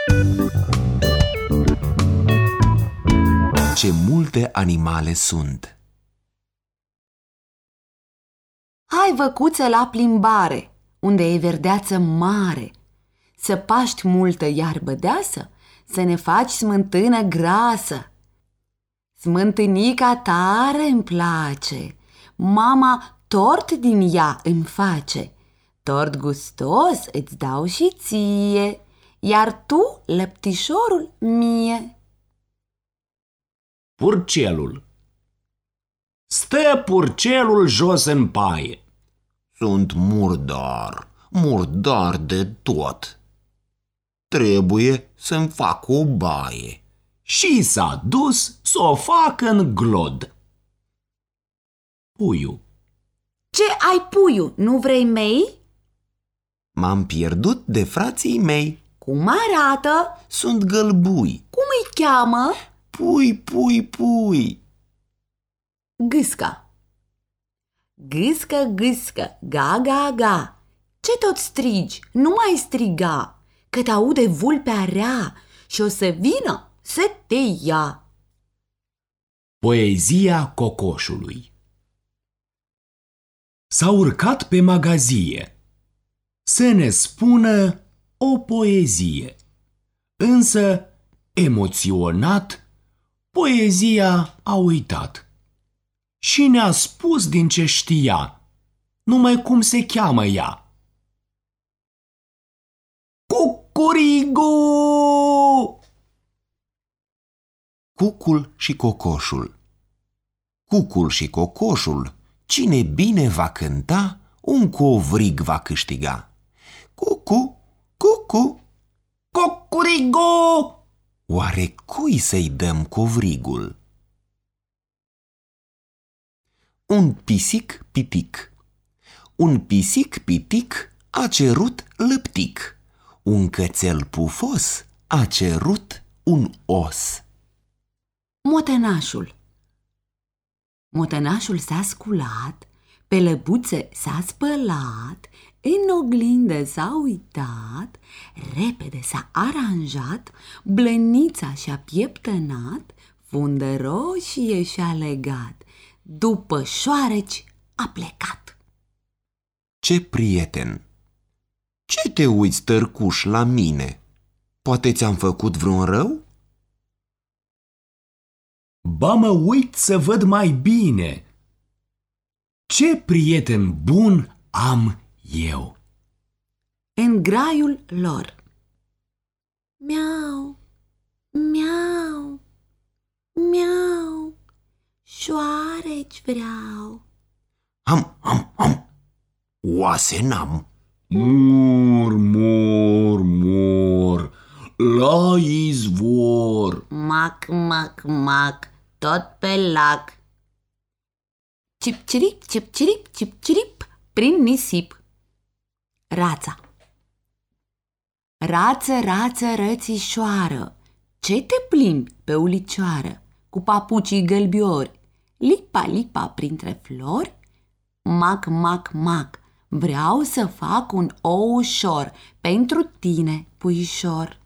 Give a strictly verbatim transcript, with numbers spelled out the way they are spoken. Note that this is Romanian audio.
Ce multe animale sunt! Hai, văcuță, la plimbare, unde e verdeață mare, să paști multă iarbă deasă, să ne faci smântână grasă. Smântânica tare îmi place, mama tort din ea îmi face. Tort gustos îți dau și ție, iar tu lăptișorul mie. Purcelul. Stă purcelul jos în paie. Sunt murdar, murdar de tot. Trebuie să-mi fac o baie. Și s-a dus să o facă în glod. Puiul. Ce ai, puiu, nu vrei mei? M-am pierdut de frații mei. Cum arată? Sunt gălbui. Cum îi cheamă? Pui, pui, pui. Gâsca. Gâscă, gâscă, ga, ga, ga. Ce tot strigi? Nu mai striga, că te-aude vulpea rea și o să vină să te ia. Poezia cocoșului. S-a urcat pe magazie să ne spună o poezie, însă, emoționat, poezia a uitat și ne-a spus din ce știa, numai cum se cheamă ea. Cucurigu! Cucul și cocoșul. Cucul și cocoșul, cine bine va cânta, un covrig va câștiga. Cucu, cucu, Cucurigu! oare cui să-i dăm covrigul? Un pisic pitic. Un pisic pitic a cerut lăptic. Un cățel pufos a cerut un os. Motenașul. Motenașul s-a sculat, pe lăbuțe s-a spălat, în oglindă s-a uitat, repede s-a aranjat, blănița și-a pieptănat, fundă roșie și-a legat, după șoareci a plecat. Ce prieten! Ce te uiți, tărcuș, la mine? Poate ți-am făcut vreun rău? Ba mă uit să văd mai bine. Ce prieten bun am eu! În graiul lor. Miau, miau, miau, șoareci vreau. Ham, ham, ham, oase n-am. Mor, mor, mor, la izvor. Mac, mac, mac, tot pe lac. Cip-cirip, cip-cirip, cip-cirip, prin nisip. Rața. Rață, rață, rățișoară, ce te plimbi pe ulicioară, cu papucii gălbiori, lipa, lipa printre flori? Mac, mac, mac, vreau să fac un ou ușor pentru tine, puișor.